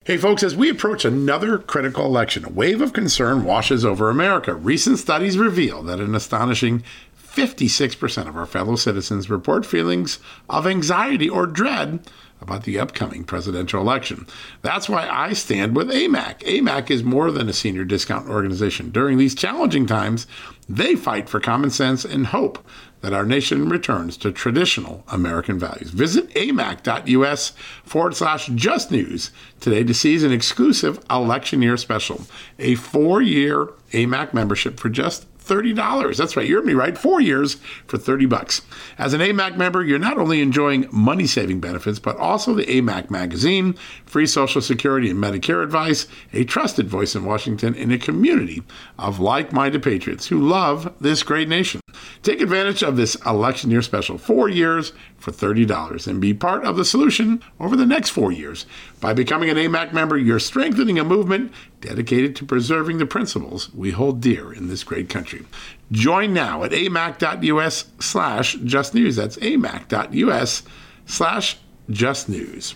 Hey folks, as we approach another critical election, a wave of concern washes over America. Recent studies reveal that an astonishing 56% of our fellow citizens report feelings of anxiety or dread about the upcoming presidential election. That's why I stand with AMAC. AMAC is more than a senior discount organization. During these challenging times, they fight for common sense and hope that our nation returns to traditional American values. Visit amac.us/justnews today to seize an exclusive election year special, a 4-year AMAC membership for just $30. That's right, you heard me right, 4 years for $30. As an AMAC member, you're not only enjoying money-saving benefits, but also the AMAC magazine, free Social Security and Medicare advice, a trusted voice in Washington, and a community of like-minded patriots who love this great nation. Take advantage of this election year special, 4 years for $30, and be part of the solution over the next 4 years. By becoming an AMAC member, you're strengthening a movement dedicated to preserving the principles we hold dear in this great country. Join now at amac.us/justnews. That's amac.us/justnews.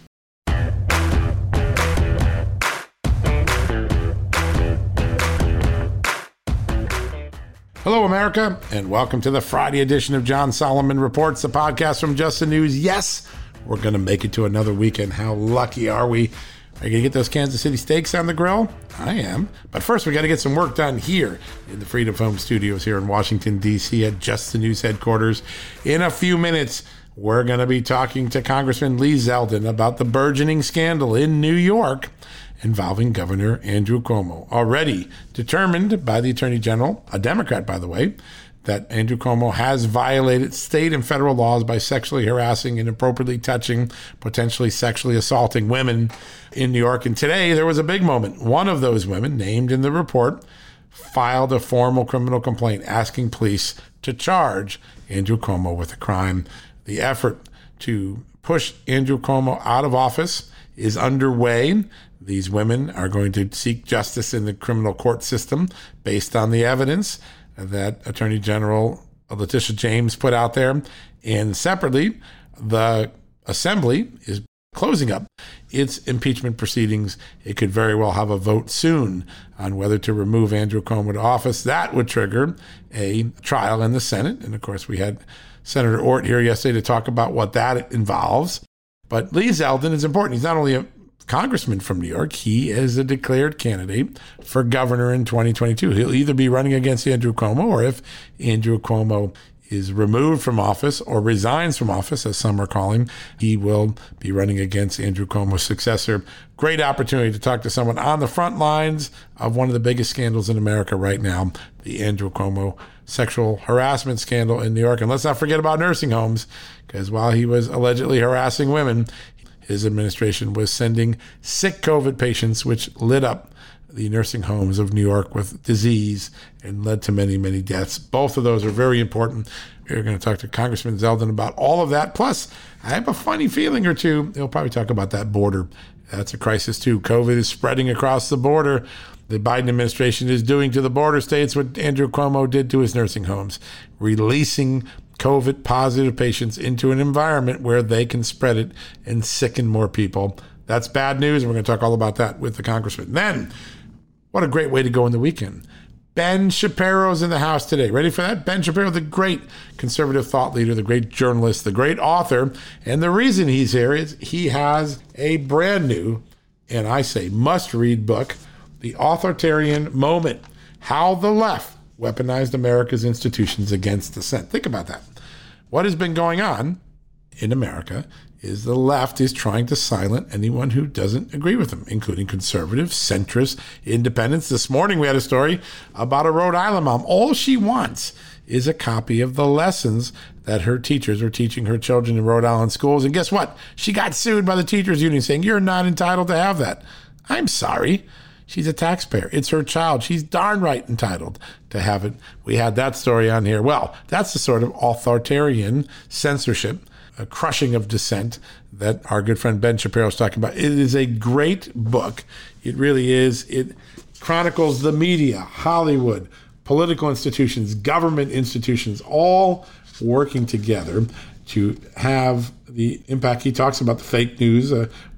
Hello, America, and welcome to the Friday edition of John Solomon Reports, the podcast from Just the News. Yes, we're going to make it to another weekend. How lucky are we? Are you going to get those Kansas City steaks on the grill? I am. But first, we got to get some work done here in the Freedom Home Studios here in Washington, D.C. at Just the News headquarters. In a few minutes, we're going to be talking to Congressman Lee Zeldin about the burgeoning scandal in New York involving Governor Andrew Cuomo. Already determined by the Attorney General, a Democrat, by the way, that Andrew Cuomo has violated state and federal laws by sexually harassing, inappropriately touching, potentially sexually assaulting women in New York. And today there was a big moment. One of those women, named in the report, filed a formal criminal complaint asking police to charge Andrew Cuomo with a crime. The effort to push Andrew Cuomo out of office is underway. These women are going to seek justice in the criminal court system based on the evidence that Attorney General Letitia James put out there. And separately, the Assembly is closing up its impeachment proceedings. It could very well have a vote soon on whether to remove Andrew Cuomo to office. That would trigger a trial in the Senate. And of course, we had Senator Ort here yesterday to talk about what that involves. But Lee Zeldin is important. He's not only a congressman from New York, he is a declared candidate for governor in 2022. He'll either be running against Andrew Cuomo, or if Andrew Cuomo is removed from office or resigns from office, as some are calling, he will be running against Andrew Cuomo's successor. Great opportunity to talk to someone on the front lines of one of the biggest scandals in America right now, the Andrew Cuomo sexual harassment scandal in New York. And let's not forget about nursing homes, because while he was allegedly harassing women, his administration was sending sick COVID patients, which lit up the nursing homes of New York with disease and led to many, many deaths. Both of those are very important. We're going to talk to Congressman Zeldin about all of that. Plus, I have a funny feeling or two. He'll probably talk about that border. That's a crisis, too. COVID is spreading across the border. The Biden administration is doing to the border states what Andrew Cuomo did to his nursing homes, releasing COVID-positive patients into an environment where they can spread it and sicken more people. That's bad news, and we're going to talk all about that with the congressman. Then, what a great way to go in the weekend. Ben Shapiro's in the house today. Ready for that? Ben Shapiro, the great conservative thought leader, the great journalist, the great author. And the reason he's here is he has a brand new, and I say must-read book, The Authoritarian Moment, How the Left Weaponized America's Institutions Against Dissent. Think about that. What has been going on in America is the left is trying to silence anyone who doesn't agree with them, including conservatives, centrists, independents. This morning we had a story about a Rhode Island mom. All she wants is a copy of the lessons that her teachers were teaching her children in Rhode Island schools. And guess what? She got sued by the teachers union saying, you're not entitled to have that. I'm sorry. She's a taxpayer. It's her child. She's darn right entitled to have it. We had that story on here. Well, that's the sort of authoritarian censorship, a crushing of dissent that our good friend Ben Shapiro is talking about. It is a great book. It really is. It chronicles the media, Hollywood, political institutions, government institutions, all working together to have the impact. He talks about the fake news,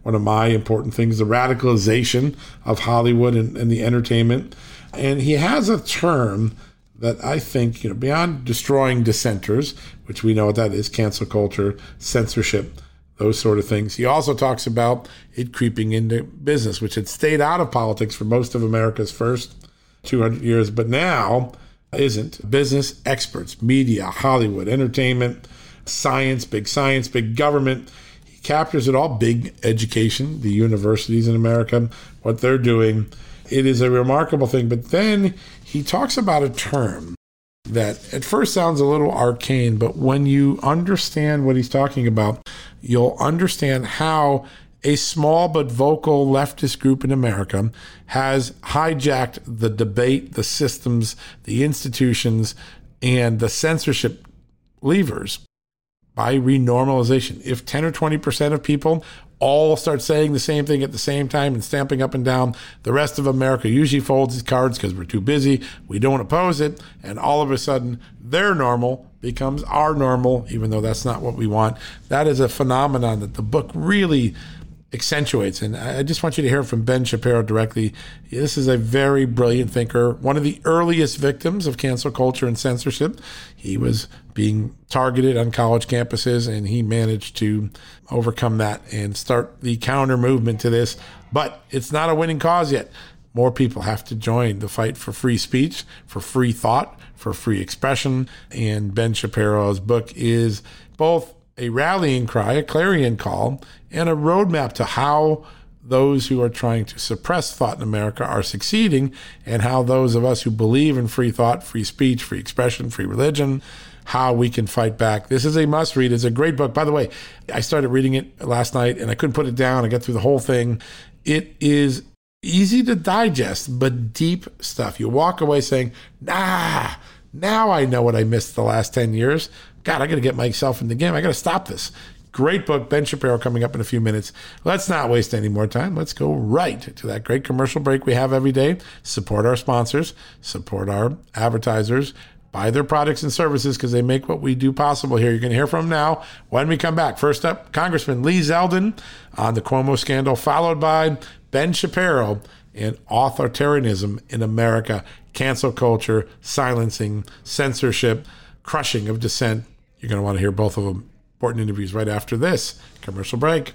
one of my important things, the radicalization of Hollywood and the entertainment. And he has a term that I think, beyond destroying dissenters, which we know what that is, cancel culture, censorship, those sort of things. He also talks about it creeping into business, which had stayed out of politics for most of America's first 200 years, but now isn't. Business experts, media, Hollywood, entertainment, science, big government. He captures it all, big education, the universities in America, what they're doing. It is a remarkable thing. But then he talks about a term that at first sounds a little arcane, but when you understand what he's talking about, you'll understand how a small but vocal leftist group in America has hijacked the debate, the systems, the institutions, and the censorship levers by renormalization. If 10 or 20% of people all start saying the same thing at the same time and stamping up and down, the rest of America usually folds its cards because we're too busy, we don't oppose it, and all of a sudden their normal becomes our normal, even though that's not what we want. That is a phenomenon that the book really accentuates. And I just want you to hear from Ben Shapiro directly. This is a very brilliant thinker, one of the earliest victims of cancel culture and censorship. He was being targeted on college campuses, and he managed to overcome that and start the counter movement to this. But it's not a winning cause yet. More people have to join the fight for free speech, for free thought, for free expression. And Ben Shapiro's book is both a rallying cry, a clarion call, and a roadmap to how those who are trying to suppress thought in America are succeeding, and how those of us who believe in free thought, free speech, free expression, free religion, how we can fight back. This is a must read. It's a great book. By the way, I started reading it last night and I couldn't put it down. I got through the whole thing. It is easy to digest, but deep stuff. You walk away saying, now I know what I missed the last 10 years. God, I got to get myself in the game. I got to stop this. Great book. Ben Shapiro coming up in a few minutes. Let's not waste any more time. Let's go right to that great commercial break we have every day. Support our sponsors, support our advertisers, buy their products and services because they make what we do possible here. You're going to hear from them now when we come back. First up, Congressman Lee Zeldin on the Cuomo scandal, followed by Ben Shapiro and authoritarianism in America, cancel culture, silencing, censorship, crushing of dissent. You're going to want to hear both of them. Important interviews right after this commercial break.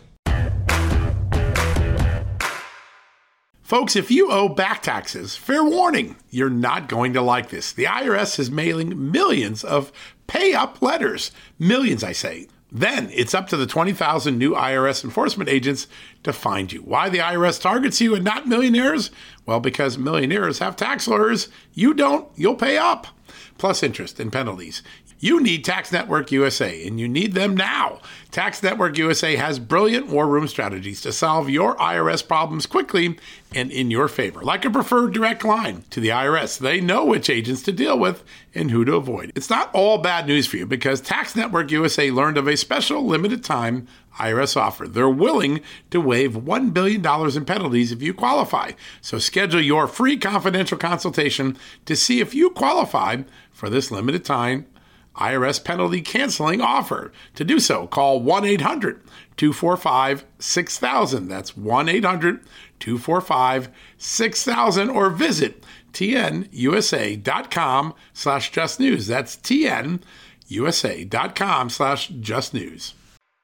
Folks, if you owe back taxes, fair warning, you're not going to like this. The IRS is mailing millions of pay-up letters. Millions, I say. Then it's up to the 20,000 new IRS enforcement agents to find you. Why the IRS targets you and not millionaires? Well, because millionaires have tax lawyers. You don't, you'll pay up. Plus interest and penalties. You need Tax Network USA, and you need them now. Tax Network USA has brilliant war room strategies to solve your IRS problems quickly and in your favor. Like a preferred direct line to the IRS, they know which agents to deal with and who to avoid. It's not all bad news for you because Tax Network USA learned of a special limited time IRS offer. They're willing to waive $1 billion in penalties if you qualify. So schedule your free confidential consultation to see if you qualify for this limited time IRS penalty canceling offer. To do so, call 1-800-245-6000. That's 1-800-245-6000 or visit tnusa.com/justnews. That's tnusa.com/justnews.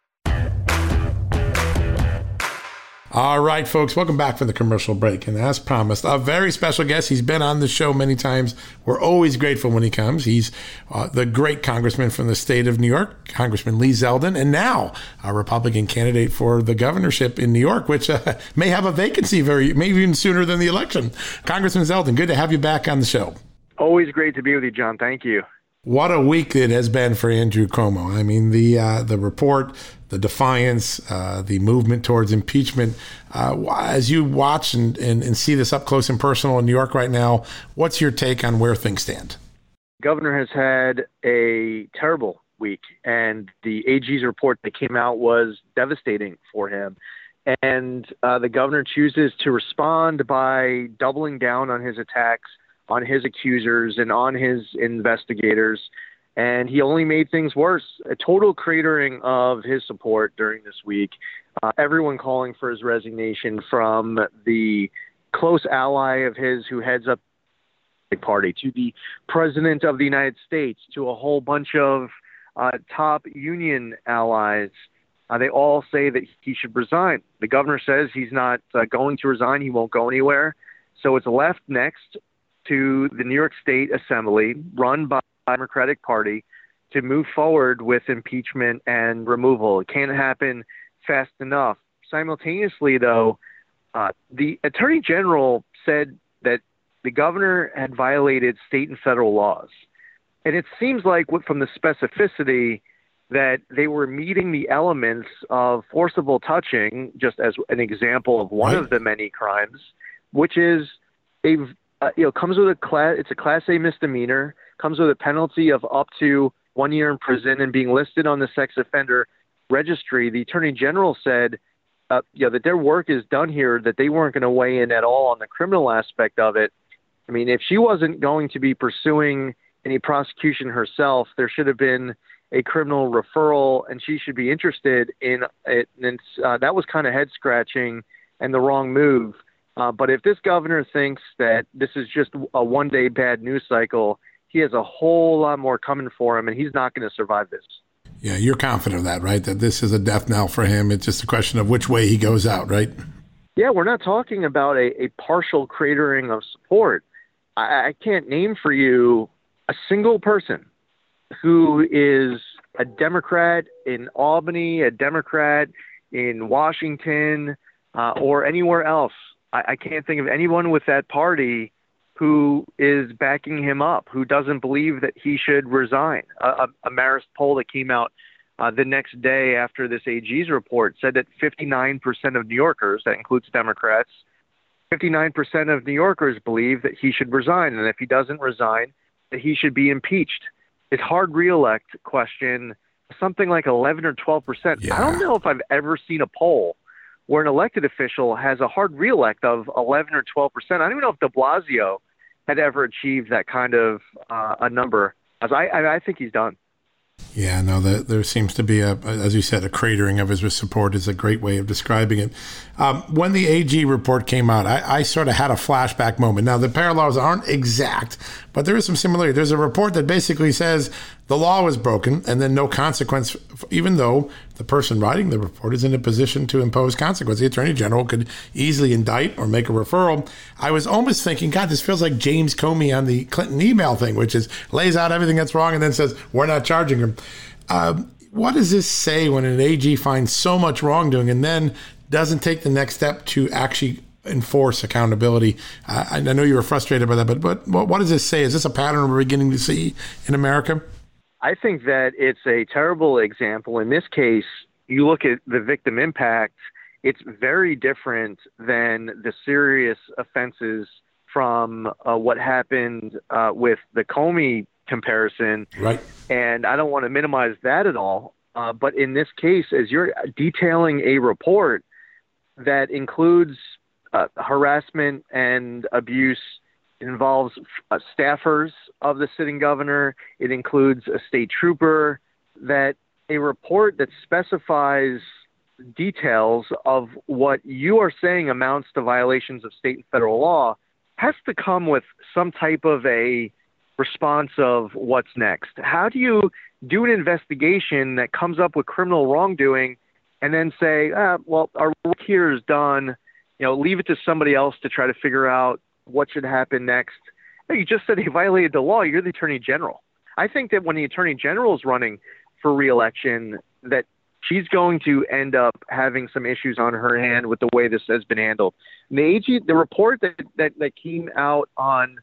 All right, folks, welcome back from the commercial break. And as promised, a very special guest. He's been on the show many times. We're always grateful when he comes. He's the great congressman from the state of New York, Congressman Lee Zeldin, and now a Republican candidate for the governorship in New York, which may have a vacancy maybe even sooner than the election. Congressman Zeldin, good to have you back on the show. Always great to be with you, John. Thank you. What a week it has been for Andrew Cuomo. I mean, the report, the defiance, the movement towards impeachment. As you watch and see this up close and personal in New York right now, what's your take on where things stand? Governor has had a terrible week, and the AG's report that came out was devastating for him. And the governor chooses to respond by doubling down on his attacks on his accusers and on his investigators, and he only made things worse. A total cratering of his support during this week. everyone calling for his resignation, from the close ally of his who heads up the party to the president of the United States to a whole bunch of top union allies. They all say that he should resign. The governor says he's not going to resign. He won't go anywhere. So it's left next to the New York State Assembly, run by the Democratic Party, to move forward with impeachment and removal. It can't happen fast enough. Simultaneously, though, the Attorney General said that the governor had violated state and federal laws. And it seems like from the specificity that they were meeting the elements of forcible touching, just as an example of one of the many crimes, which is comes with it's a Class A misdemeanor, comes with a penalty of up to 1 year in prison and being listed on the sex offender registry. The Attorney General said that their work is done here, that they weren't going to weigh in at all on the criminal aspect of it. I mean, if she wasn't going to be pursuing any prosecution herself, there should have been a criminal referral, and she should be interested in it. And that was kind of head-scratching and the wrong move. But if this governor thinks that this is just a one-day bad news cycle, he has a whole lot more coming for him, and he's not going to survive this. Yeah, you're confident of that, right? That this is a death knell for him. It's just a question of which way he goes out, right? Yeah, we're not talking about a partial cratering of support. I can't name for you a single person who is a Democrat in Albany, a Democrat in Washington, or anywhere else. I can't think of anyone with that party who is backing him up, who doesn't believe that he should resign. A Marist poll that came out the next day after this AG's report said that 59% of New Yorkers, that includes Democrats, 59% of New Yorkers believe that he should resign, and if he doesn't resign, that he should be impeached. His hard reelect question, something like 11 or 12%. Yeah. I don't know if I've ever seen a poll where an elected official has a hard reelect of 11 or 12%. I don't even know if de Blasio had ever achieved that kind of a number. As I think he's done. Yeah, no, there seems to be, as you said, a cratering of his support is a great way of describing it. When the AG report came out, I sort of had a flashback moment. Now, the parallels aren't exact, but there is some similarity. There's a report that basically says the law was broken and then no consequence, even though the person writing the report is in a position to impose consequence. The Attorney General could easily indict or make a referral. I was almost thinking, God, this feels like James Comey on the Clinton email thing, which is lays out everything that's wrong and then says, we're not charging him. What does this say when an AG finds so much wrongdoing and then doesn't take the next step to actually enforce accountability? I know you were frustrated by that, but what does this say? Is this a pattern we're beginning to see in America? I think that it's a terrible example. In this case, you look at the victim impact, it's very different than the serious offenses from what happened with the Comey comparison. Right. And I don't want to minimize that at all. But in this case, as you're detailing a report that includes harassment and abuse, it involves staffers of the sitting governor, it includes a state trooper, that a report that specifies details of what you are saying amounts to violations of state and federal law has to come with some type of a response of what's next. How do you do an investigation that comes up with criminal wrongdoing and then say, well, our work here is done, leave it to somebody else to try to figure out what should happen next? No, you just said he violated the law. You're the Attorney General. I think that when the Attorney General is running for re-election, that she's going to end up having some issues on her hand with the way this has been handled. And the AG, the report that came out on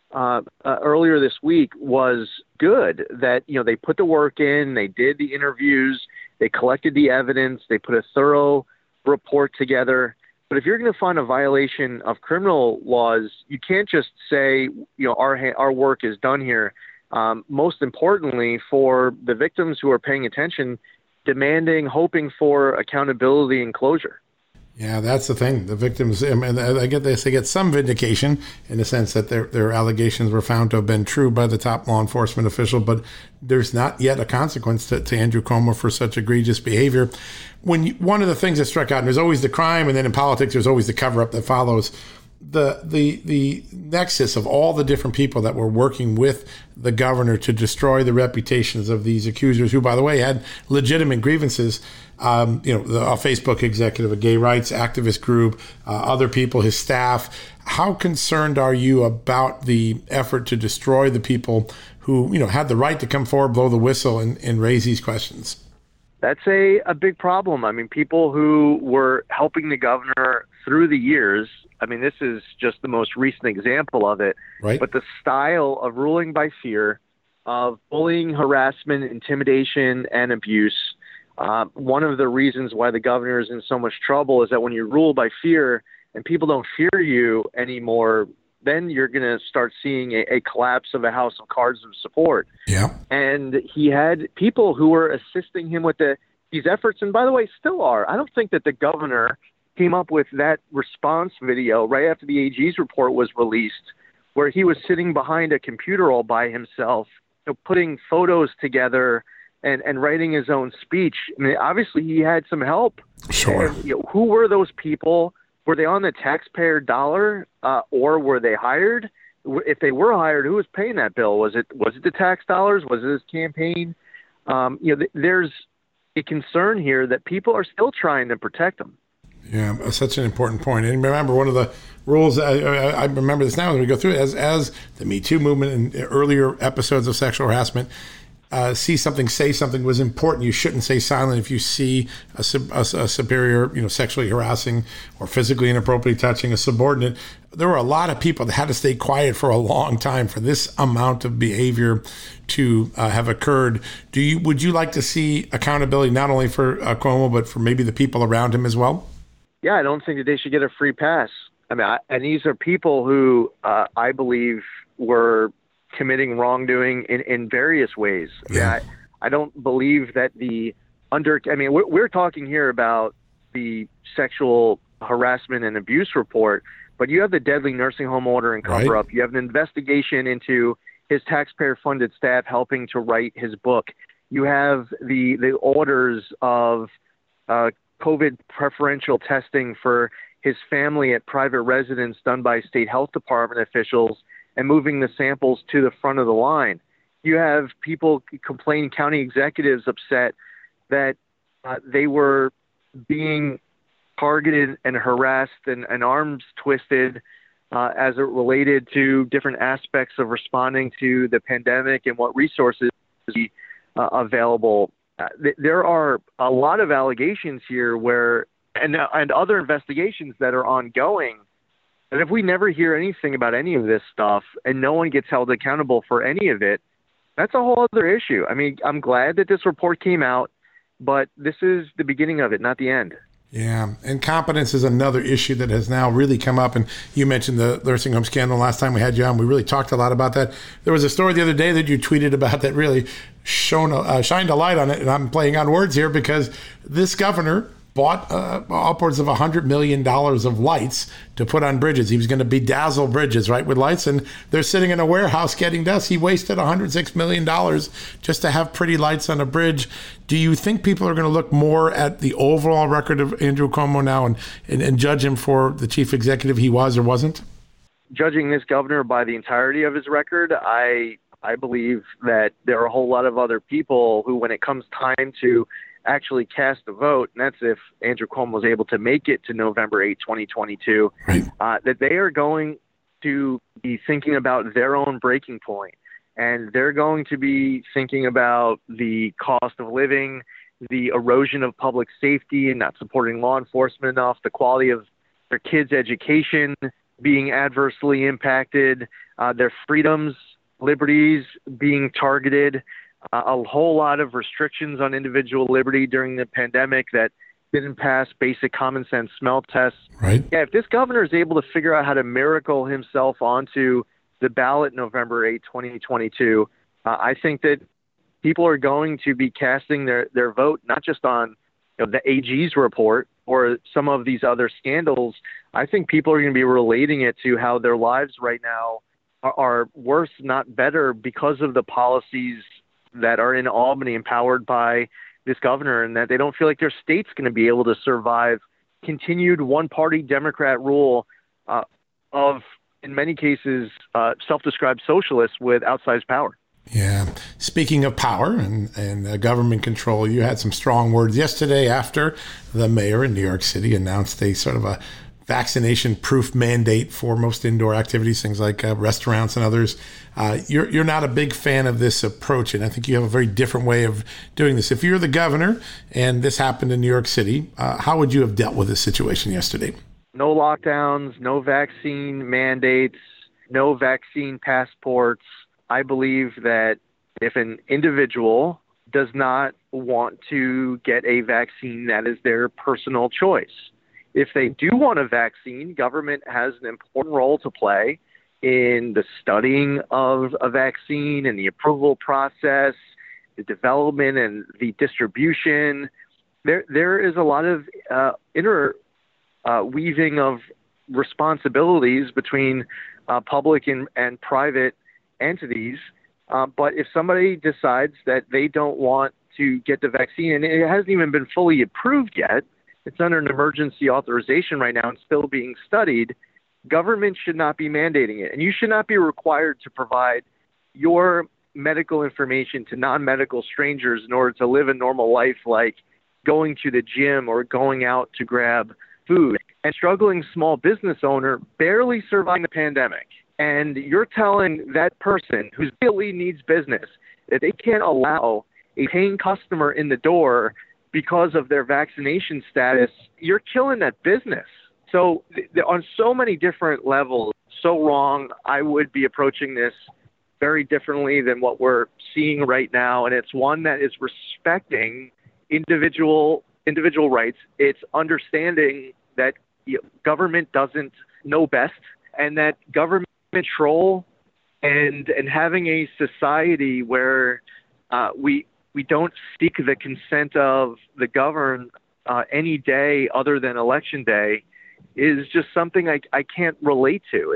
earlier this week was good. That they put the work in, they did the interviews, they collected the evidence, they put a thorough report together. But if you're going to find a violation of criminal laws, you can't just say, our work is done here. Most importantly, for the victims who are paying attention, demanding, hoping for accountability and closure. Yeah, that's the thing. The victims, I mean, I get this, they get some vindication in the sense that their allegations were found to have been true by the top law enforcement official, but there's not yet a consequence to Andrew Cuomo for such egregious behavior. One of the things that struck out, and there's always the crime, and then in politics, there's always the cover-up that follows. The nexus of all the different people that were working with the governor to destroy the reputations of these accusers, who, by the way, had legitimate grievances. A Facebook executive, a gay rights activist group, other people, his staff. How concerned are you about the effort to destroy the people who, had the right to come forward, blow the whistle, and raise these questions? That's a big problem. I mean, people who were helping the governor through the years, I mean, this is just the most recent example of it. Right. But the style of ruling by fear, of bullying, harassment, intimidation, and abuse, one of the reasons why the governor is in so much trouble is that when you rule by fear and people don't fear you anymore, then you're going to start seeing a collapse of a house of cards of support. Yeah. And he had people who were assisting him with these efforts, and by the way, still are. I don't think that the governor came up with that response video right after the AG's report was released, where he was sitting behind a computer all by himself, putting photos together and writing his own speech. I mean, obviously he had some help. Sure. And, who were those people? Were they on the taxpayer dollar, or were they hired? If they were hired, who was paying that bill? Was it the tax dollars? Was it his campaign? There's a concern here that people are still trying to protect them. Yeah, such an important point. And remember, one of the rules, I remember this now as we go through it, as the Me Too movement and earlier episodes of sexual harassment, see something, say something was important. You shouldn't stay silent if you see a superior, sexually harassing or physically inappropriately touching a subordinate. There were a lot of people that had to stay quiet for a long time for this amount of behavior to have occurred. Would you like to see accountability not only for Cuomo, but for maybe the people around him as well? Yeah, I don't think that they should get a free pass. I mean, and these are people who I believe were committing wrongdoing in various ways. Yeah. I don't believe that we're talking here about the sexual harassment and abuse report, but you have the deadly nursing home order and cover up. Right. You have an investigation into his taxpayer-funded staff helping to write his book. You have the orders of COVID preferential testing for his family at private residence done by state health department officials and moving the samples to the front of the line. You have people complaining, county executives upset that they were being targeted and harassed and arms twisted as it related to different aspects of responding to the pandemic and what resources available. There are a lot of allegations here and other investigations that are ongoing. And if we never hear anything about any of this stuff and no one gets held accountable for any of it, that's a whole other issue. I mean, I'm glad that this report came out, but this is the beginning of it, not the end. Yeah, and competence is another issue that has now really come up. And you mentioned the nursing home scandal last time we had you on. We really talked a lot about that. There was a story the other day that you tweeted about that really shined a light on it. And I'm playing on words here because this governor bought upwards of $100 million of lights to put on bridges. He was going to bedazzle bridges, right, with lights, and they're sitting in a warehouse getting dust. He wasted $106 million just to have pretty lights on a bridge. Do you think people are going to look more at the overall record of Andrew Cuomo now and judge him for the chief executive he was or wasn't? Judging this governor by the entirety of his record, I believe that there are a whole lot of other people who, when it comes time to actually cast a vote, and that's if Andrew Cuomo was able to make it to November 8, 2022, right, that they are going to be thinking about their own breaking point. And they're going to be thinking about the cost of living, the erosion of public safety and not supporting law enforcement enough, the quality of their kids' education being adversely impacted, their freedoms, liberties being targeted, a whole lot of restrictions on individual liberty during the pandemic that didn't pass basic common sense smell tests. Right. Yeah, if this governor is able to figure out how to miracle himself onto the ballot November 8, 2022, I think that people are going to be casting their vote not just on the AG's report, or some of these other scandals, I think people are going to be relating it to how their lives right now are worse, not better, because of the policies that are in Albany empowered by this governor, and that they don't feel like their state's going to be able to survive continued one-party Democrat rule of, in many cases, self-described socialists with outsized power. Yeah. Speaking of power and government control, you had some strong words yesterday after the mayor in New York City announced a sort of a vaccination-proof mandate for most indoor activities, things like restaurants and others. You're not a big fan of this approach, and I think you have a very different way of doing this. If you're the governor and this happened in New York City, how would you have dealt with this situation yesterday? No lockdowns, no vaccine mandates, no vaccine passports. I believe that if an individual does not want to get a vaccine, that is their personal choice. If they do want a vaccine, government has an important role to play in the studying of a vaccine and the approval process, the development and the distribution. There is a lot of weaving of responsibilities between public and private entities. But if somebody decides that they don't want to get the vaccine, and it hasn't even been fully approved yet, it's under an emergency authorization right now and still being studied, government should not be mandating it. And you should not be required to provide your medical information to non-medical strangers in order to live a normal life, like going to the gym or going out to grab food. And struggling small business owner barely surviving the pandemic. And you're telling that person who really needs business that they can't allow a paying customer in the door because of their vaccination status. You're killing that business. So on so many different levels, so wrong. I would be approaching this very differently than what we're seeing right now. And it's one that is respecting individual rights. It's understanding that government doesn't know best, and that government control and having a society where we don't seek the consent of the governed any day other than election day is just something I can't relate to.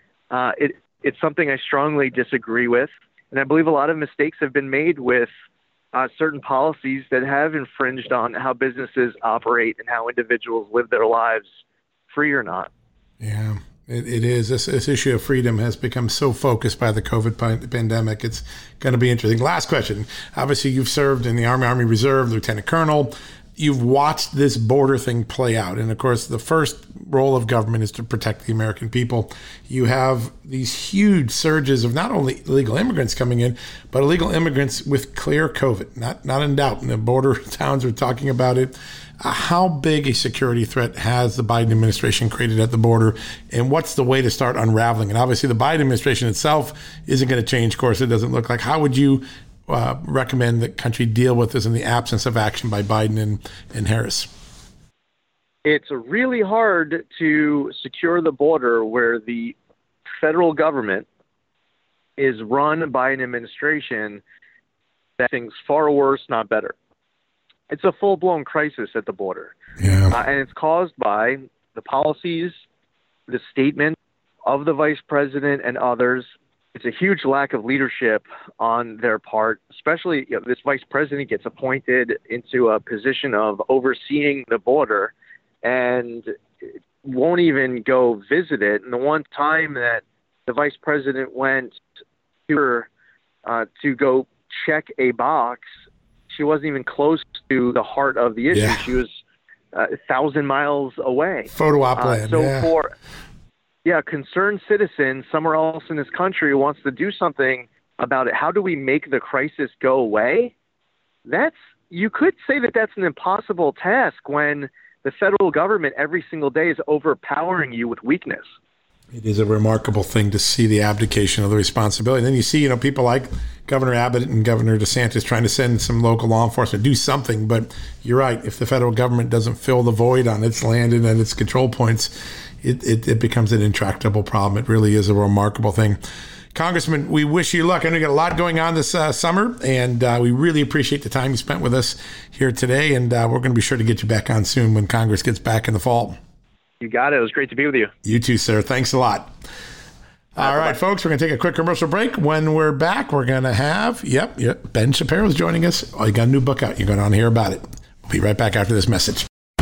It's something I strongly disagree with, and I believe a lot of mistakes have been made with certain policies that have infringed on how businesses operate and how individuals live their lives, free or not. Yeah. It is. This issue of freedom has become so focused by the COVID pandemic. It's going to be interesting. Last question. Obviously, you've served in the Army Reserve, Lieutenant Colonel. You've watched this border thing play out. And, of course, the first role of government is to protect the American people. You have these huge surges of not only illegal immigrants coming in, but illegal immigrants with clear COVID, not in doubt. And the border towns are talking about it. How big a security threat has the Biden administration created at the border, and what's the way to start unraveling it? Obviously, the Biden administration itself isn't going to change course, it doesn't look like. How would you recommend the country deal with this in the absence of action by Biden and Harris? It's really hard to secure the border where the federal government is run by an administration that thinks far worse, not better. It's a full-blown crisis at the border. Yeah. And it's caused by the policies, the statement of the vice president and others. It's a huge lack of leadership on their part, especially this vice president gets appointed into a position of overseeing the border and won't even go visit it. And the one time that the vice president went to her to go check a box, she wasn't even close to the heart of the issue. Yeah. She was 1,000 miles away. Photo op land. For concerned citizens somewhere else in this country who wants to do something about it, how do we make the crisis go away? You could say that that's an impossible task when the federal government every single day is overpowering you with weakness. It is a remarkable thing to see the abdication of the responsibility. And then you see, people like Governor Abbott and Governor DeSantis trying to send some local law enforcement to do something. But you're right. If the federal government doesn't fill the void on its land and its control points, it becomes an intractable problem. It really is a remarkable thing. Congressman, we wish you luck. I know you got a lot going on this summer, and we really appreciate the time you spent with us here today. And we're going to be sure to get you back on soon when Congress gets back in the fall. You got it. It was great to be with you. You too, sir. Thanks a lot. All right, folks, we're going to take a quick commercial break. When we're back, we're going to have, Ben Shapiro's joining us. Oh, you got a new book out. You're going to want to hear about it. We'll be right back after this message.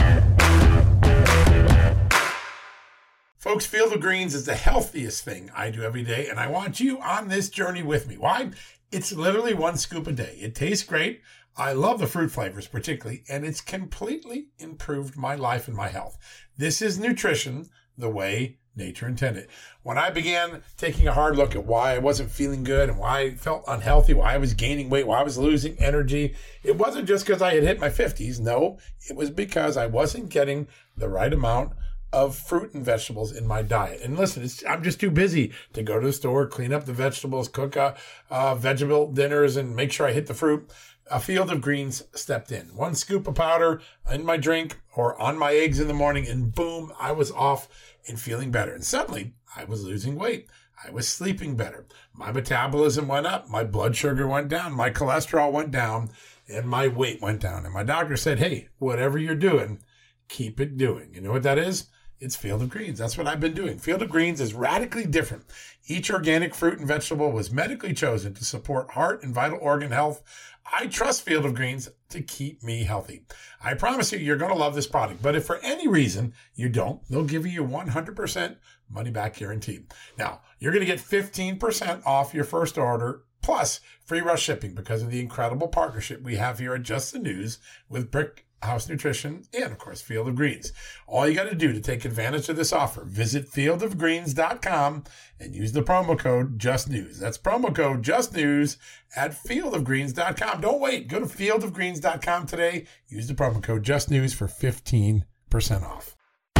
Folks, Field of Greens is the healthiest thing I do every day, and I want you on this journey with me. Why? It's literally one scoop a day. It tastes great. I love the fruit flavors particularly, and it's completely improved my life and my health. This is nutrition the way nature intended. When I began taking a hard look at why I wasn't feeling good and why I felt unhealthy, why I was gaining weight, why I was losing energy, it wasn't just because I had hit my 50s. No, it was because I wasn't getting the right amount of fruit and vegetables in my diet. And listen, I'm just too busy to go to the store, clean up the vegetables, cook vegetable dinners, and make sure I hit the fruit. A Field of Greens stepped in. One scoop of powder in my drink or on my eggs in the morning, and boom, I was off and feeling better. And suddenly, I was losing weight. I was sleeping better. My metabolism went up. My blood sugar went down. My cholesterol went down. And my weight went down. And my doctor said, hey, whatever you're doing, keep it doing. You know what that is? It's Field of Greens. That's what I've been doing. Field of Greens is radically different. Each organic fruit and vegetable was medically chosen to support heart and vital organ health. I trust Field of Greens to keep me healthy. I promise you, you're going to love this product. But if for any reason you don't, they'll give you a 100% money back guarantee. Now, you're going to get 15% off your first order plus free rush shipping because of the incredible partnership we have here at Just the News with Brick House Nutrition, and of course, Field of Greens. All you got to do to take advantage of this offer, visit fieldofgreens.com and use the promo code JustNews. That's promo code JustNews at fieldofgreens.com. Don't wait. Go to fieldofgreens.com today. Use the promo code JustNews for 15% off.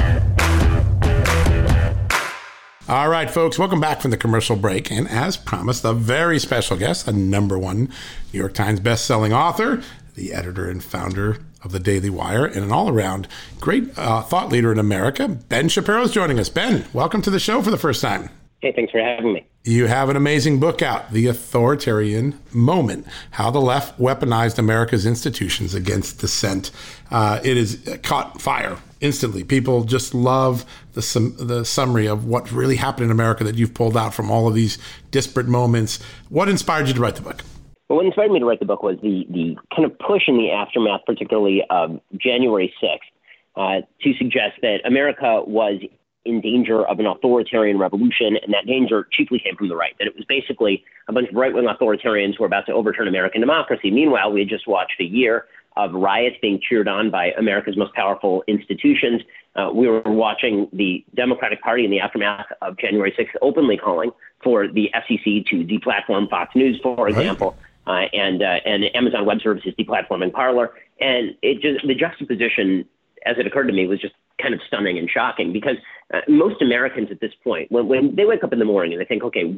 All right, folks, welcome back from the commercial break. And as promised, a very special guest, a #1 New York Times best-selling author, the editor and founder of the Daily Wire, and an all-around great thought leader in America. Ben Shapiro is joining us. Ben, welcome to the show for the first time. Hey, thanks for having me. You have an amazing book out, The Authoritarian Moment, How the Left Weaponized America's Institutions Against Dissent. It has caught fire instantly. People just love the summary of what really happened in America that you've pulled out from all of these disparate moments. What inspired you to write the book? Well, what inspired me to write the book was the kind of push in the aftermath, particularly of January 6th, to suggest that America was in danger of an authoritarian revolution, and that danger chiefly came from the right, that it was basically a bunch of right-wing authoritarians who were about to overturn American democracy. Meanwhile, we had just watched a year of riots being cheered on by America's most powerful institutions. We were watching the Democratic Party in the aftermath of January 6th openly calling for the FCC to deplatform Fox News, for example. And Amazon Web Services deplatforming Parler. And the juxtaposition, as it occurred to me, was just kind of stunning and shocking because most Americans at this point, when they wake up in the morning and they think, okay,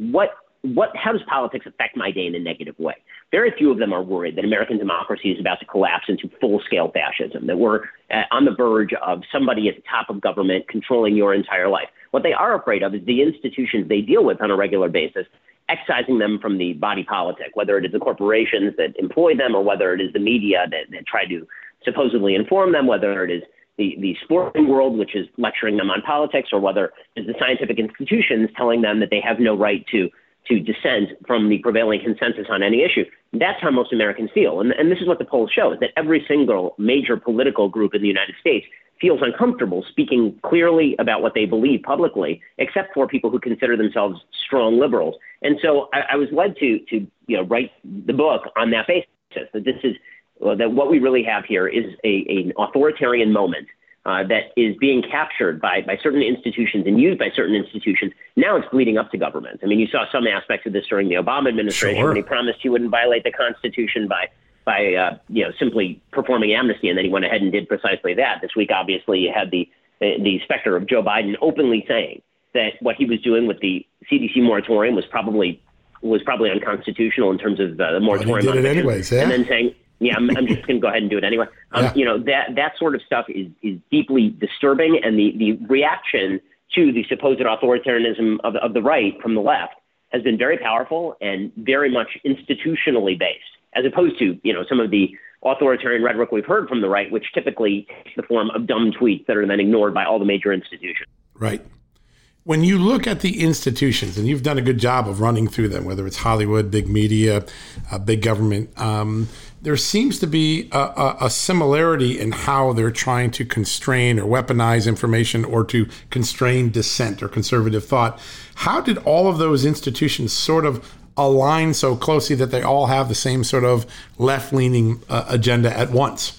how does politics affect my day in a negative way? Very few of them are worried that American democracy is about to collapse into full-scale fascism, that we're on the verge of somebody at the top of government controlling your entire life. What they are afraid of is the institutions they deal with on a regular basis, excising them from the body politic, whether it is the corporations that employ them or whether it is the media that try to supposedly inform them, whether it is the sporting world, which is lecturing them on politics, or whether it's the scientific institutions telling them that they have no right to dissent from the prevailing consensus on any issue. That's how most Americans feel. And this is what the polls show, is that every single major political group in the United States feels uncomfortable speaking clearly about what they believe publicly, except for people who consider themselves strong liberals. And so I was led to write the book on that basis, that this is that what we really have here is an authoritarian moment that is being captured by certain institutions and used by certain institutions. Now it's bleeding up to government. I mean, you saw some aspects of this during the Obama administration when he promised he wouldn't violate the Constitution by simply performing amnesty, and then he went ahead and did precisely that. This week, obviously, you had the specter of Joe Biden openly saying that what he was doing with the CDC moratorium was probably unconstitutional in terms of the moratorium. Well, he did it anyways, yeah. And then saying, yeah, I'm just going to go ahead and do it anyway. That sort of stuff is deeply disturbing, and the reaction to the supposed authoritarianism of the right from the left has been very powerful and very much institutionally based, as opposed to, some of the authoritarian rhetoric we've heard from the right, which typically takes the form of dumb tweets that are then ignored by all the major institutions. Right. When you look at the institutions, and you've done a good job of running through them, whether it's Hollywood, big media, big government, there seems to be a similarity in how they're trying to constrain or weaponize information or to constrain dissent or conservative thought. How did all of those institutions sort of align so closely that they all have the same sort of left-leaning agenda at once?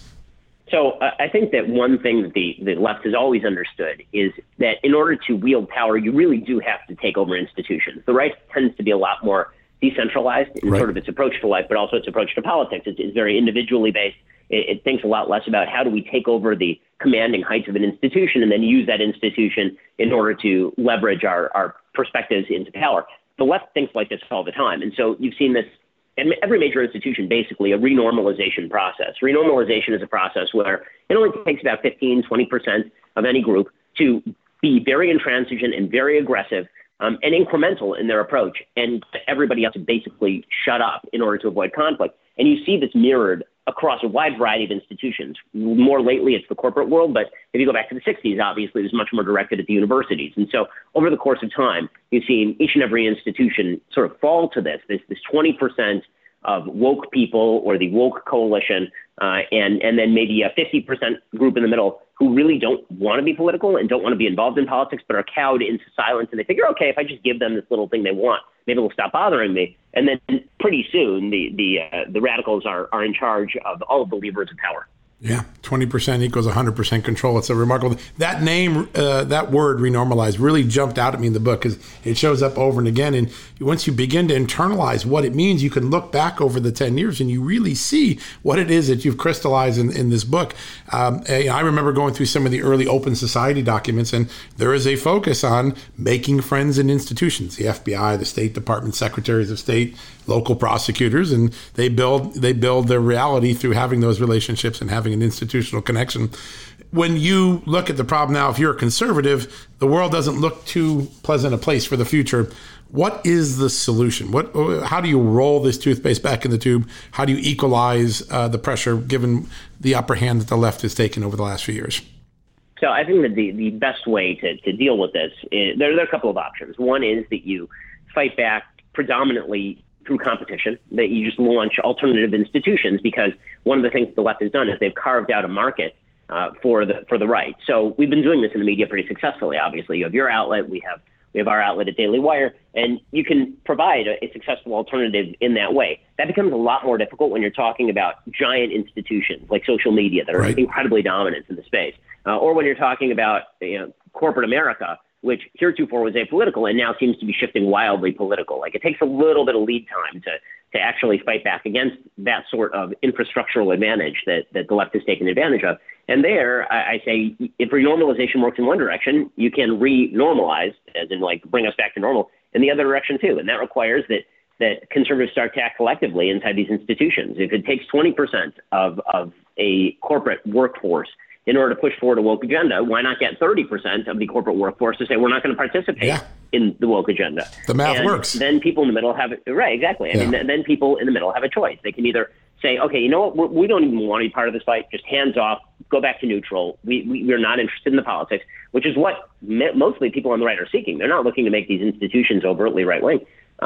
So I think that one thing that the left has always understood is that in order to wield power, you really do have to take over institutions. The right tends to be a lot more decentralized in sort of its approach to life, but also its approach to politics. It's very individually based. It thinks a lot less about how do we take over the commanding heights of an institution and then use that institution in order to leverage our perspectives into power. The left thinks like this all the time. And so you've seen this in every major institution, basically a renormalization process. Renormalization is a process where it only takes about 15, 20% of any group to be very intransigent and very aggressive and incremental in their approach, and everybody else to basically shut up in order to avoid conflict. And you see this mirrored across a wide variety of institutions. More lately, it's the corporate world, but if you go back to the 60s, obviously, it was much more directed at the universities. And so over the course of time, you've seen each and every institution sort of fall to this 20% of woke people or the woke coalition, and then maybe a 50% group in the middle who really don't want to be political and don't want to be involved in politics, but are cowed into silence. And they figure, okay, if I just give them this little thing they want, maybe they'll stop bothering me. And then pretty soon the radicals are in charge of all of the levers of power. Yeah, 20% equals 100% control. It's a remarkable. That name, that word, renormalize, really jumped out at me in the book because it shows up over and again. And once you begin to internalize what it means, you can look back over the 10 years and you really see what it is that you've crystallized in this book. I remember going through some of the early Open Society documents, and there is a focus on making friends in institutions, the FBI, the State Department, secretaries of state, local prosecutors, and they build their reality through having those relationships and having an institutional connection. When you look at the problem now, if you're a conservative, the world doesn't look too pleasant a place for the future. What is the solution? How do you roll this toothpaste back in the tube? How do you equalize the pressure given the upper hand that the left has taken over the last few years? So I think that the best way to deal with this is there are a couple of options. One is that you fight back predominantly through competition, that you just launch alternative institutions, because one of the things the left has done is they've carved out a market for the right. So we've been doing this in the media pretty successfully. Obviously, you have your outlet, we have our outlet at Daily Wire, and you can provide a successful alternative in that way. That becomes a lot more difficult when you're talking about giant institutions like social media that are incredibly dominant in the space, or when you're talking about corporate America, which heretofore was apolitical and now seems to be shifting wildly political. Like, it takes a little bit of lead time to actually fight back against that sort of infrastructural advantage that the left has taken advantage of. And there, I say, if renormalization works in one direction, you can re-normalize, as in like bring us back to normal, in the other direction too. And that requires that conservatives start to act collectively inside these institutions. If it takes 20% of a corporate workforce in order to push forward a woke agenda, why not get 30% of the corporate workforce to say we're not going to participate in the woke agenda? The math works. Then people in the middle have it. Right, exactly. I mean, then people in the middle have a choice. They can either say, okay, you know what, we don't even want to be part of this fight, just hands off, go back to neutral. We're not interested in the politics, which is what mostly people on the right are seeking. They're not looking to make these institutions overtly right-wing.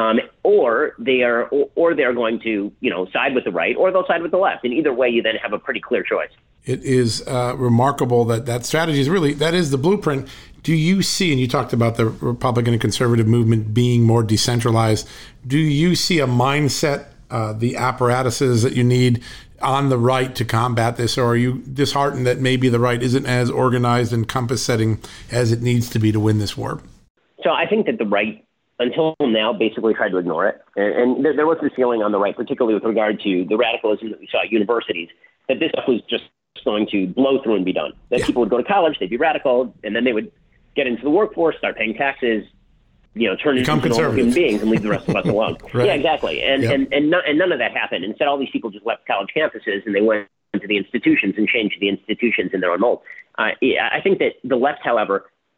Or they are going to, side with the right, or they'll side with the left. And either way, you then have a pretty clear choice. It is remarkable that strategy is really, that is the blueprint. Do you see, and you talked about the Republican and conservative movement being more decentralized, do you see a mindset, the apparatuses that you need on the right to combat this, or are you disheartened that maybe the right isn't as organized and compass setting as it needs to be to win this war? So I think that the right, until now, basically tried to ignore it. And there was this feeling on the right, particularly with regard to the radicalism that we saw at universities, that this stuff was just going to blow through and be done. That people would go to college, they'd be radical, and then they would get into the workforce, start paying taxes, turn into normal human beings and leave the rest of us alone. Right. Yeah, exactly. And none of that happened. Instead, all these people just left college campuses and they went into the institutions and changed the institutions in their own mold. I think that the left, however,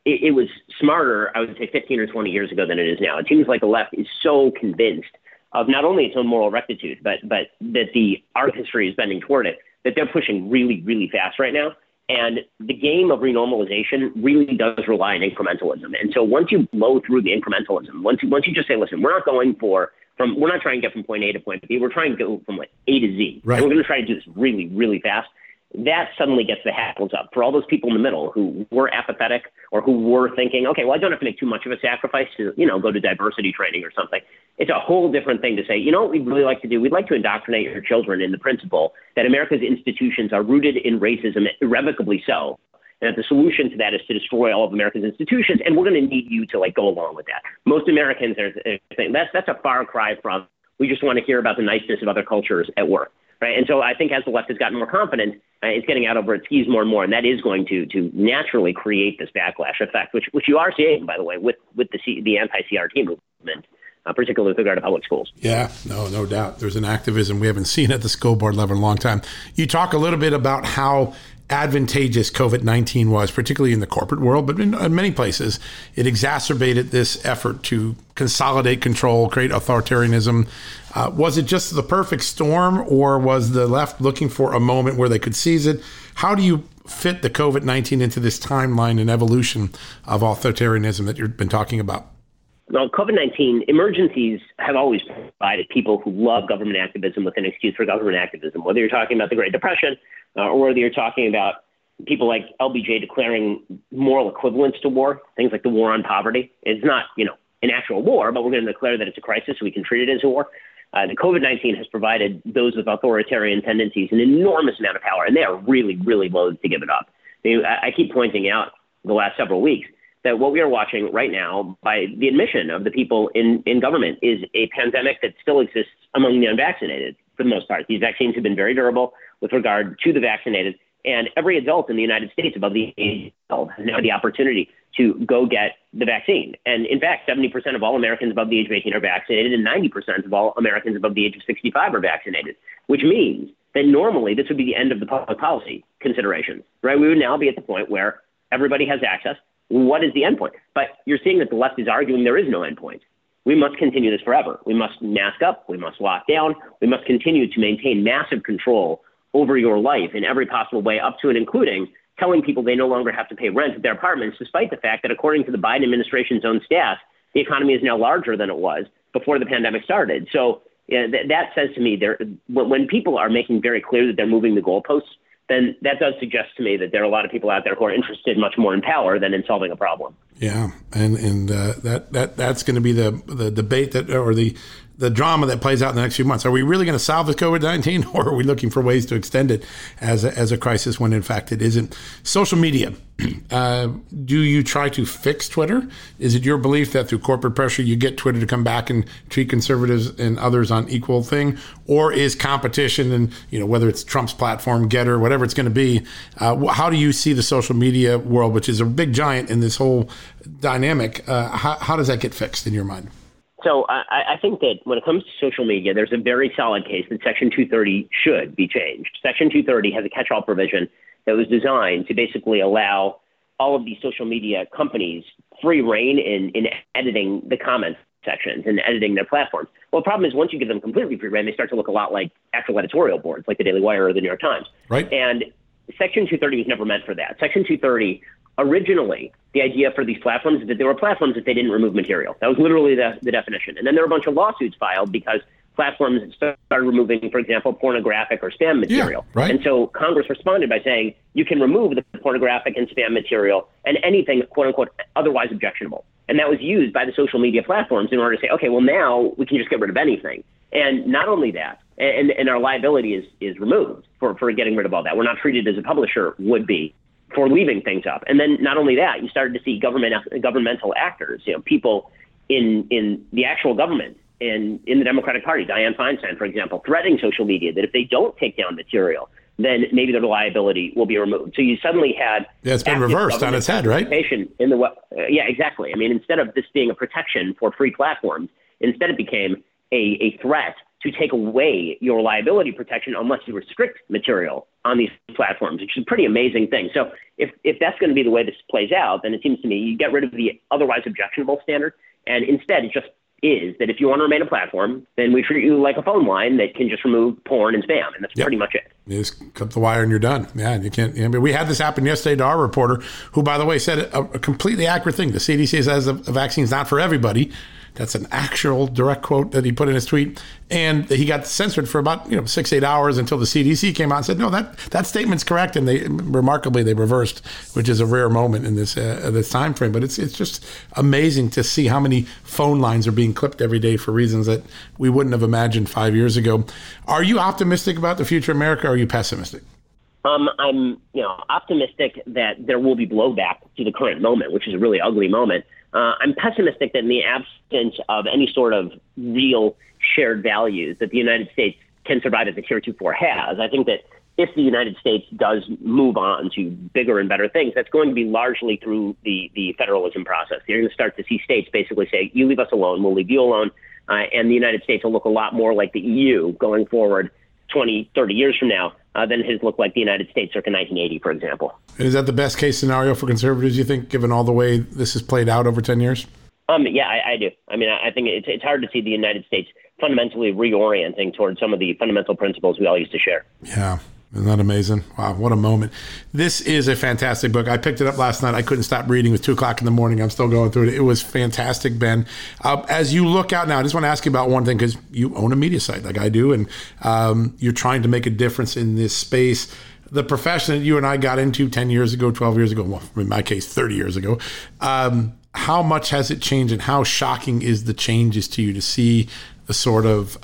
it was smarter, I would say 15 or 20 years ago than it is now. It seems like the left is so convinced of not only its own moral rectitude, but that the art of history is bending toward it, that they're pushing really, really fast right now. And the game of renormalization really does rely on incrementalism. And so once you blow through the incrementalism, once you just say, listen, we're not trying to get from point A to point B. We're trying to go from like A to Z. Right. And we're going to try to do this really, really fast. That suddenly gets the hackles up for all those people in the middle who were apathetic or who were thinking, okay, well, I don't have to make too much of a sacrifice to, go to diversity training or something. It's a whole different thing to say, you know what we'd really like to do? We'd like to indoctrinate your children in the principle that America's institutions are rooted in racism, irrevocably so. And that the solution to that is to destroy all of America's institutions, and we're going to need you to go along with that. Most Americans are saying that's a far cry from, we just want to hear about the niceness of other cultures at work. Right. And so I think as the left has gotten more confident, it's getting out over its skis more and more. And that is going to naturally create this backlash effect, which you are seeing, by the way, with the anti-CRT movement, particularly with regard to public schools. Yeah, no doubt. There's an activism we haven't seen at the school board level in a long time. You talk a little bit about how advantageous COVID-19 was, particularly in the corporate world, but in many places. It exacerbated this effort to consolidate control, create authoritarianism. Was it just the perfect storm, or was the left looking for a moment where they could seize it? How do you fit the COVID-19 into this timeline and evolution of authoritarianism that you've been talking about? Well, COVID-19 emergencies have always provided people who love government activism with an excuse for government activism, whether you're talking about the Great Depression or whether you're talking about people like LBJ declaring moral equivalence to war, things like the war on poverty. It's not, an actual war, but we're going to declare that it's a crisis so we can treat it as a war. The COVID-19 has provided those with authoritarian tendencies an enormous amount of power, and they are really, really loath to give it up. I keep pointing out the last several weeks that what we are watching right now, by the admission of the people in government, is a pandemic that still exists among the unvaccinated for the most part. These vaccines have been very durable with regard to the vaccinated, and every adult in the United States above the age of 12 has now the opportunity to go get the vaccine. And in fact, 70% of all Americans above the age of 18 are vaccinated, and 90% of all Americans above the age of 65 are vaccinated, which means that normally this would be the end of the public policy considerations, right? We would now be at the point where everybody has access. What is the endpoint? But you're seeing that the left is arguing there is no endpoint. We must continue this forever. We must mask up. We must lock down. We must continue to maintain massive control over your life in every possible way, up to and including telling people they no longer have to pay rent at their apartments, despite the fact that, according to the Biden administration's own staff, the economy is now larger than it was before the pandemic started. So that says to me, when people are making very clear that they're moving the goalposts, then that does suggest to me that there are a lot of people out there who are interested much more in power than in solving a problem. Yeah, and that's going to be the debate or the drama that plays out in the next few months. Are we really going to solve this COVID-19, or are we looking for ways to extend it as a crisis when in fact it isn't? Social media. Do you try to fix Twitter? Is it your belief that through corporate pressure you get Twitter to come back and treat conservatives and others on equal thing? Or is competition, and whether it's Trump's platform, Getter, whatever it's going to be, how do you see the social media world, which is a big giant in this whole dynamic? How does that get fixed in your mind? So I think that when it comes to social media, there's a very solid case that Section 230 should be changed. Section 230 has a catch-all provision that was designed to basically allow all of these social media companies free reign in editing the comment sections and editing their platforms. Well, the problem is once you give them completely free reign, they start to look a lot like actual editorial boards, like the Daily Wire or the New York Times. Right. And Section 230 was never meant for that. Section 230, originally, the idea for these platforms is that they were platforms if they didn't remove material. That was literally the definition. And then there were a bunch of lawsuits filed because platforms started removing, for example, pornographic or spam material. Yeah, right. And so Congress responded by saying you can remove the pornographic and spam material and anything, quote unquote, otherwise objectionable. And that was used by the social media platforms in order to say, okay, well, now we can just get rid of anything. And not only that, and our liability is removed for getting rid of all that. We're not treated as a publisher would be for leaving things up. And then not only that, you started to see governmental actors, people in the actual government and in the Democratic Party, Dianne Feinstein, for example, threatening social media that if they don't take down material, then maybe their liability will be removed. So you suddenly had... Yeah, it's been reversed on its head, right? Yeah, exactly. I mean, instead of this being a protection for free platforms, instead it became a threat to take away your liability protection unless you restrict material on these platforms, which is a pretty amazing thing. So if that's going to be the way this plays out, then it seems to me you get rid of the otherwise objectionable standard, and instead it just is that if you want to remain a platform, then we treat you like a phone line that can just remove porn and spam, and that's pretty much it. You just cut the wire and you're done. Yeah, and you can't. I mean, we had this happen yesterday to our reporter, who, by the way, said a completely accurate thing. The CDC says a vaccine is not for everybody. That's an actual direct quote that he put in his tweet. And he got censored for about 6-8 hours until the CDC came out and said, no, that statement's correct. And they reversed, which is a rare moment in this time frame. But it's just amazing to see how many phone lines are being clipped every day for reasons that we wouldn't have imagined 5 years ago. Are you optimistic about the future of America, or are you pessimistic? I'm optimistic that there will be blowback to the current moment, which is a really ugly moment. I'm pessimistic that in the absence of any sort of real shared values that the United States can survive as a tier 2-4 has. I think that if the United States does move on to bigger and better things, that's going to be largely through the federalism process. You're going to start to see states basically say, you leave us alone, we'll leave you alone. And the United States will look a lot more like the EU going forward 20, 30 years from now than it has looked like the United States circa 1980, for example. And is that the best case scenario for conservatives, you think, given all the way this has played out over 10 years? Yeah, I do. I mean, I think it's hard to see the United States fundamentally reorienting towards some of the fundamental principles we all used to share. Yeah. Isn't that amazing? Wow, what a moment. This is a fantastic book. I picked it up last night. I couldn't stop reading. It was 2 o'clock in the morning. I'm still going through it. It was fantastic, Ben. As you look out now, I just want to ask you about one thing, because you own a media site like I do, and you're trying to make a difference in this space. The profession that you and I got into 10 years ago, 12 years ago, well, in my case, 30 years ago, how much has it changed, and how shocking is the changes to you to see the sort of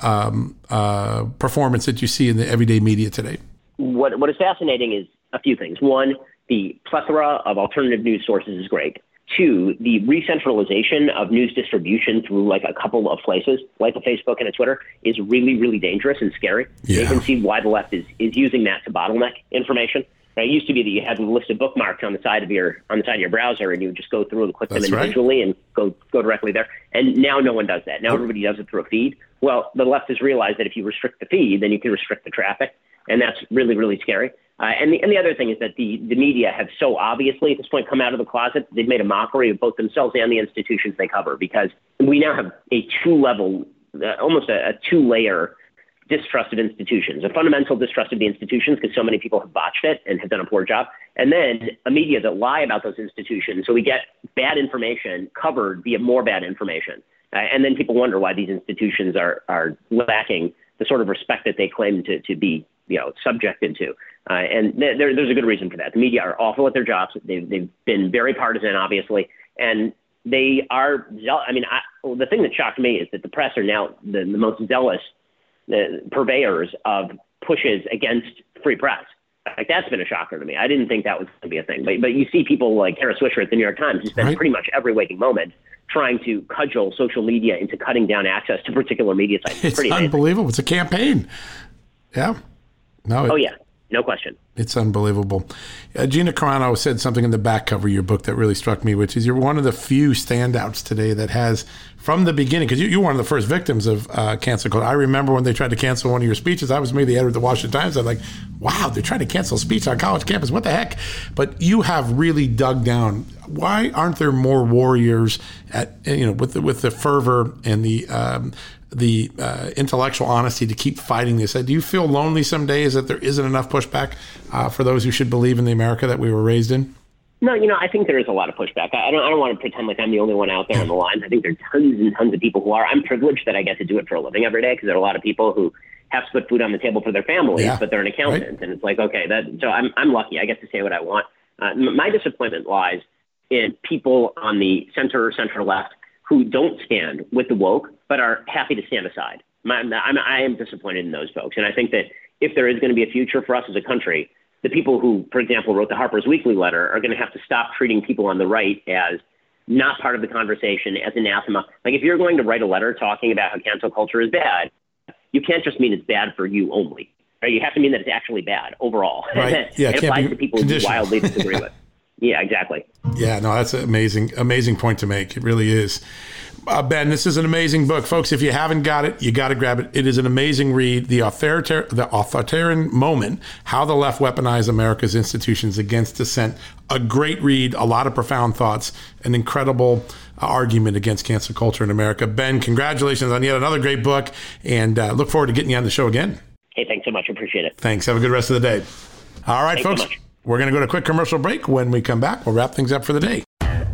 performance that you see in the everyday media today? What is fascinating is a few things. One, the plethora of alternative news sources is great. Two, the re-centralization of news distribution through like a couple of places, like a Facebook and a Twitter, is really, really dangerous and scary. Yeah. You can see why the left is using that to bottleneck information. It used to be that you had a list of bookmarks on the side of your browser, and you would just go through and click them individually and go directly there. And now no one does that. Now everybody does it through a feed. Well, the left has realized that if you restrict the feed, then you can restrict the traffic, and that's really, really scary. And the other thing is that the media have so obviously at this point come out of the closet. They've made a mockery of both themselves and the institutions they cover, because we now have a two-level, almost a two-layer distrust of institutions, a fundamental distrust of the institutions because so many people have botched it and have done a poor job, and then a media that lie about those institutions. So we get bad information covered via more bad information. And then people wonder why these institutions are lacking the sort of respect that they claim to be subjected to. And there's a good reason for that. The media are awful at their jobs. They've been very partisan, obviously, and they are. The thing that shocked me is that the press are now the most zealous purveyors of pushes against free press. Like, that's been a shocker to me. I didn't think that was going to be a thing. But you see people like Kara Swisher at the New York Times who spend pretty much every waking moment trying to cudgel social media into cutting down access to particular media sites. It's unbelievable. It's a campaign. Yeah. No. Yeah. No question. It's unbelievable. Gina Carano said something in the back cover of your book that really struck me, which is you're one of the few standouts today that has, from the beginning, because you're one of the first victims of cancel culture. I remember when they tried to cancel one of your speeches. I was maybe the editor of the Washington Times. I'm like, wow, they're trying to cancel a speech on college campus. What the heck? But you have really dug down. Why aren't there more warriors with the fervor and the intellectual honesty to keep fighting this? Do you feel lonely some days that there isn't enough pushback for those who should believe in the America that we were raised in? No, I think there is a lot of pushback. I don't want to pretend like I'm the only one out there on the line. I think there are tons and tons of people who are. I'm privileged that I get to do it for a living every day, because there are a lot of people who have to put food on the table for their families, but they're an accountant. Right. And it's like, okay, so I'm lucky. I get to say what I want. My disappointment lies in people on the center left who don't stand with the woke, but are happy to stand aside. I am disappointed in those folks. And I think that if there is going to be a future for us as a country, the people who, for example, wrote the Harper's Weekly letter are going to have to stop treating people on the right as not part of the conversation, as anathema. Like, if you're going to write a letter talking about how cancel culture is bad, you can't just mean it's bad for you only. Right? You have to mean that it's actually bad overall. Right. Yeah, it applies to people who wildly disagree with. Yeah, exactly. Yeah, no, that's an amazing point to make. It really is. Ben, this is an amazing book. Folks, if you haven't got it, you got to grab it. It is an amazing read. The authoritarian moment, how the left weaponized America's institutions against dissent. A great read, a lot of profound thoughts, an incredible argument against cancel culture in America. Ben, congratulations on yet another great book, and look forward to getting you on the show again. Hey, thanks so much. Appreciate it. Thanks. Have a good rest of the day. All right, Thanks folks, so we're going to go to a quick commercial break. When we come back, we'll wrap things up for the day.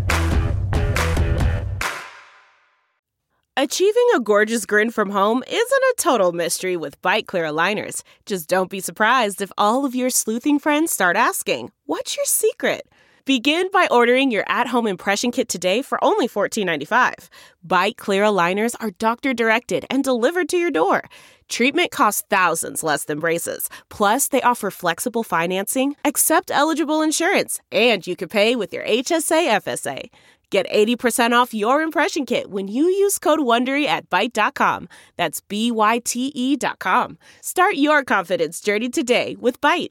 Achieving a gorgeous grin from home isn't a total mystery with Byte Clear aligners. Just don't be surprised if all of your sleuthing friends start asking, "What's your secret?" Begin by ordering your at-home impression kit today for only $14.95. Byte Clear aligners are doctor-directed and delivered to your door. Treatment costs thousands less than braces. Plus, they offer flexible financing, accept eligible insurance, and you can pay with your HSA FSA. Get 80% off your impression kit when you use code WONDERY at Byte.com. That's BYTE.com. Start your confidence journey today with Byte.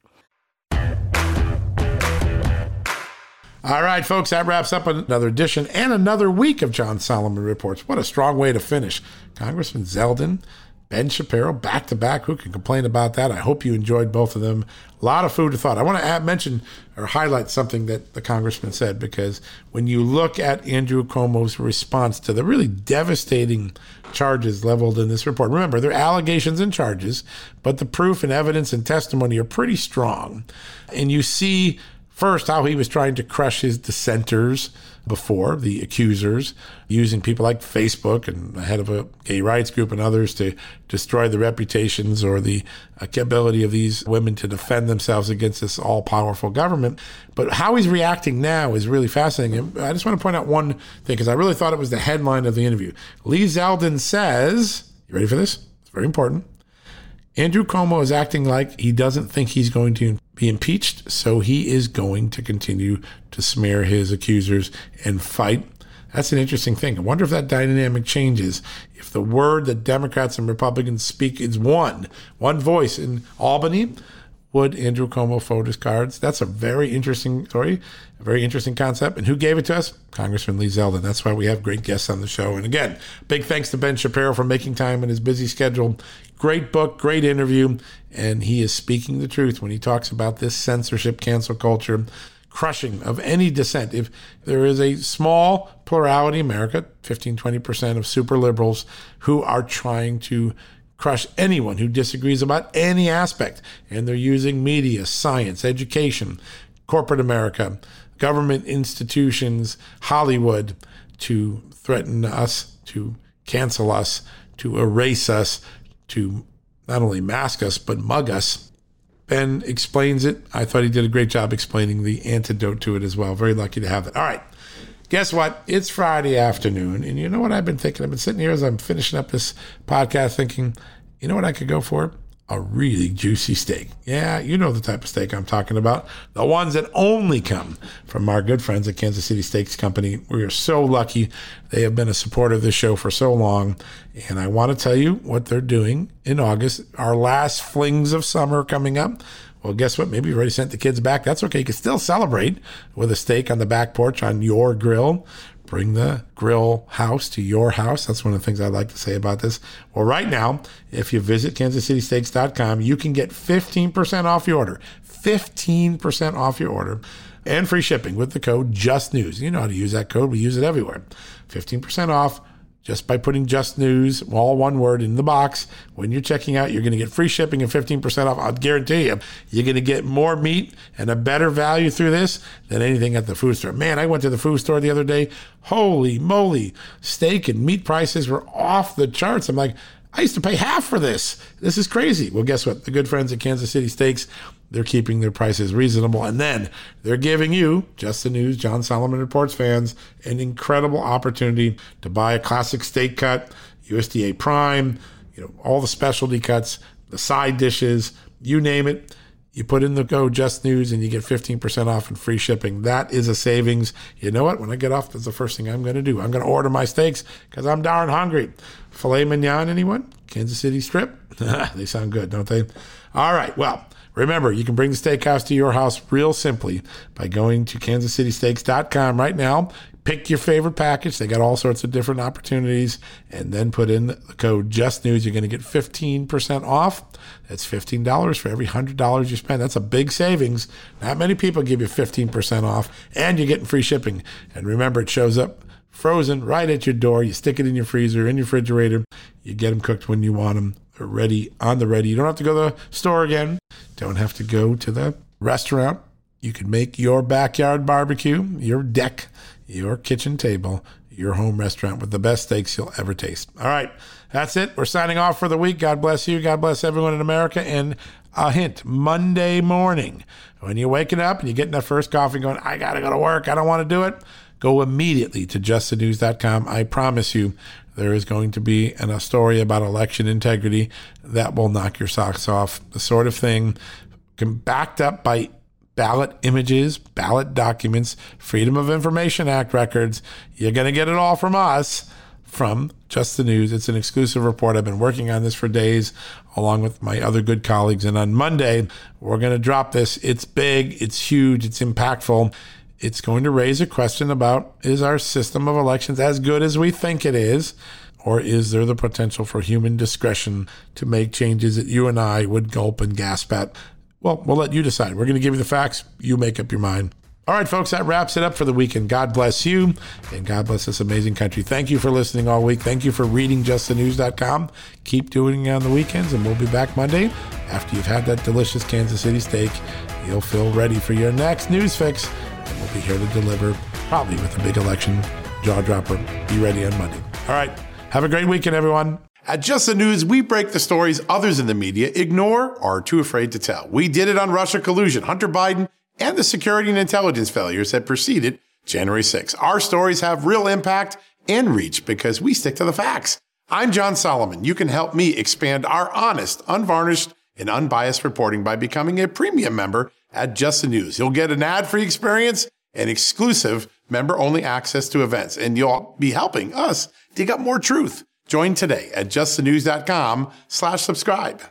All right, folks, that wraps up another edition and another week of John Solomon Reports. What a strong way to finish. Congressman Zeldin, Ben Shapiro, back-to-back. Who can complain about that? I hope you enjoyed both of them. A lot of food for thought. I want to mention or highlight something that the congressman said, because when you look at Andrew Cuomo's response to the really devastating charges leveled in this report, remember, they're allegations and charges, but the proof and evidence and testimony are pretty strong. And you see first how he was trying to crush his dissenters before, the accusers, using people like Facebook and the head of a gay rights group and others to destroy the reputations or the ability of these women to defend themselves against this all-powerful government. But how he's reacting now is really fascinating. I just want to point out one thing, because I really thought it was the headline of the interview. Lee Zeldin says, you ready for this? It's very important. Andrew Cuomo is acting like he doesn't think he's going to be impeached, so he is going to continue to smear his accusers and fight. That's an interesting thing. I wonder if that dynamic changes. If the word that Democrats and Republicans speak is one voice in Albany, would Andrew Cuomo fold his cards? That's a very interesting story, a very interesting concept. And who gave it to us? Congressman Lee Zeldin. That's why we have great guests on the show. And again, big thanks to Ben Shapiro for making time in his busy schedule. Great book, great interview. And he is speaking the truth when he talks about this censorship, cancel culture, crushing of any dissent. If there is a small plurality in America, 15-20% of super liberals, who are trying to crush anyone who disagrees about any aspect. And they're using media, science, education, corporate America, government institutions, Hollywood to threaten us, to cancel us, to erase us, to not only mask us, but mug us. Ben explains it. I thought he did a great job explaining the antidote to it as well. Very lucky to have that. All right. Guess what? It's Friday afternoon. And you know what I've been thinking? I've been sitting here as I'm finishing up this podcast thinking, you know what I could go for? A really juicy steak. Yeah, you know the type of steak I'm talking about. The ones that only come from our good friends at Kansas City Steaks Company. We are so lucky. They have been a supporter of this show for so long. And I want to tell you what they're doing in August. Our last flings of summer coming up. Well, guess what? Maybe you've already sent the kids back. That's okay. You can still celebrate with a steak on the back porch on your grill. Bring the grill house to your house. That's one of the things I like to say about this. Well, right now, if you visit kansascitysteaks.com, you can get 15% off your order. 15% off your order and free shipping with the code JUSTNEWS. You know how to use that code. We use it everywhere. 15% off just by putting Just News, all one word, in the box. When you're checking out, you're going to get free shipping and 15% off. I'll guarantee you, you're going to get more meat and a better value through this than anything at the food store. Man, I went to the food store the other day. Holy moly. Steak and meat prices were off the charts. I'm like, I used to pay half for this. This is crazy. Well, guess what? The good friends at Kansas City Steaks, they're keeping their prices reasonable. And then they're giving you, Just the News, John Solomon Reports fans, an incredible opportunity to buy a classic steak cut, USDA Prime, all the specialty cuts, the side dishes, you name it. You put in the code Just News and you get 15% off and free shipping. That is a savings. You know what? When I get off, that's the first thing I'm going to do. I'm going to order my steaks because I'm darn hungry. Filet mignon, anyone? Kansas City strip? They sound good, don't they? All right. Well, remember, you can bring the steakhouse to your house real simply by going to kansascitysteaks.com right now. Pick your favorite package. They got all sorts of different opportunities. And then put in the code JUSTNEWS. You're going to get 15% off. That's $15 for every $100 you spend. That's a big savings. Not many people give you 15% off. And you're getting free shipping. And remember, it shows up frozen right at your door. You stick it in your freezer, in your refrigerator. You get them cooked when you want them. They're ready, on the ready. You don't have to go to the store again. Don't have to go to the restaurant. You can make your backyard barbecue, your deck, your kitchen table, your home restaurant with the best steaks you'll ever taste. All right, that's it. We're signing off for the week. God bless you. God bless everyone in America. And a hint, Monday morning, when you're waking up and you're getting that first coffee going, I got to go to work. I don't want to do it. Go immediately to justthenews.com. I promise you there is going to be a story about election integrity that will knock your socks off. The sort of thing backed up by ballot images, ballot documents, Freedom of Information Act records. You're going to get it all from us, from Just the News. It's an exclusive report. I've been working on this for days, along with my other good colleagues. And on Monday, we're going to drop this. It's big, it's huge, it's impactful. It's going to raise a question about, is our system of elections as good as we think it is? Or is there the potential for human discretion to make changes that you and I would gulp and gasp at? Well, we'll let you decide. We're going to give you the facts. You make up your mind. All right, folks, that wraps it up for the weekend. God bless you, and God bless this amazing country. Thank you for listening all week. Thank you for reading justthenews.com. Keep doing it on the weekends, and we'll be back Monday. After you've had that delicious Kansas City steak, you'll feel ready for your next news fix, and we'll be here to deliver, probably with a big election jaw dropper. Be ready on Monday. All right, have a great weekend, everyone. At Just the News, we break the stories others in the media ignore or are too afraid to tell. We did it on Russia collusion, Hunter Biden, and the security and intelligence failures that preceded January 6th. Our stories have real impact and reach because we stick to the facts. I'm John Solomon. You can help me expand our honest, unvarnished, and unbiased reporting by becoming a premium member at Just the News. You'll get an ad-free experience and exclusive member-only access to events, and you'll be helping us dig up more truth. Join today at justthenews.com/subscribe.